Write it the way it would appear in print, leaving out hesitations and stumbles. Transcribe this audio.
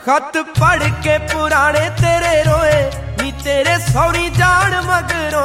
खत पढ़ के पुराने तेरे रोए नी तेरे सौरी जान मगरों